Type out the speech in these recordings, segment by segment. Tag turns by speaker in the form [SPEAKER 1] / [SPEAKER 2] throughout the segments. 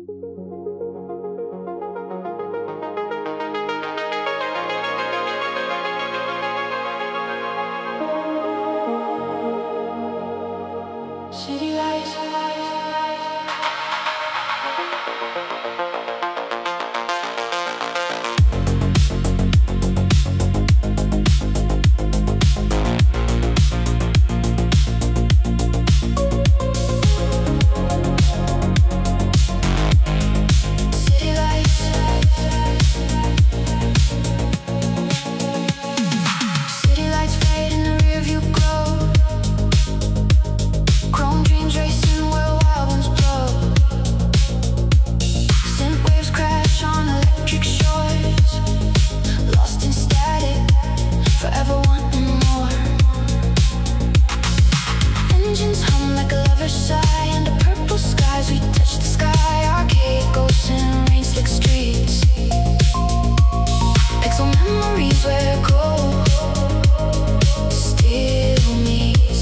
[SPEAKER 1] City lights. City lights. City lights fade in the rearview glow. Chrome dreams racing where wild winds blow. Synth waves crash on electric shores. Lost in static, forever wanting more. Engines hum like a lover's sigh. Under purple skies we touch the sky. Arcade ghosts and rain-slick streets. Pixel memories where gold still meets.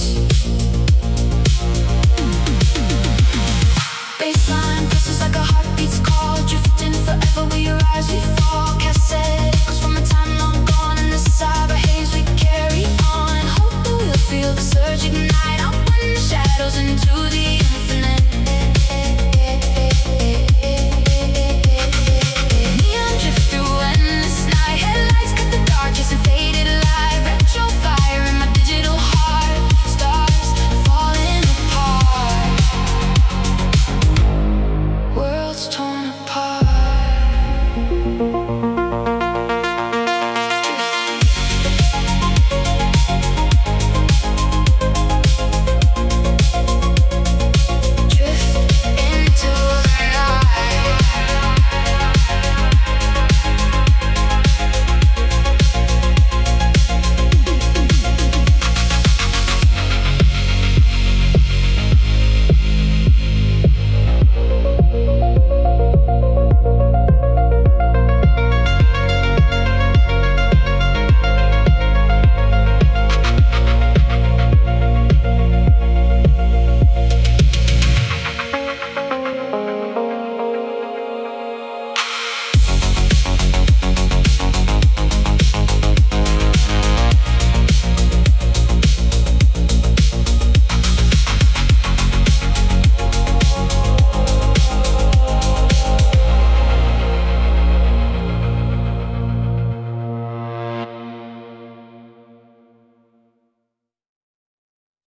[SPEAKER 1] Baseline pulses like a heartbeat's call. Drifting forever, we rise, we fall. Cassette echoes from a time long gone. In the cyber haze we carry on. Hope that we'll feel the surge ignite. Out when the shadows into the infinite.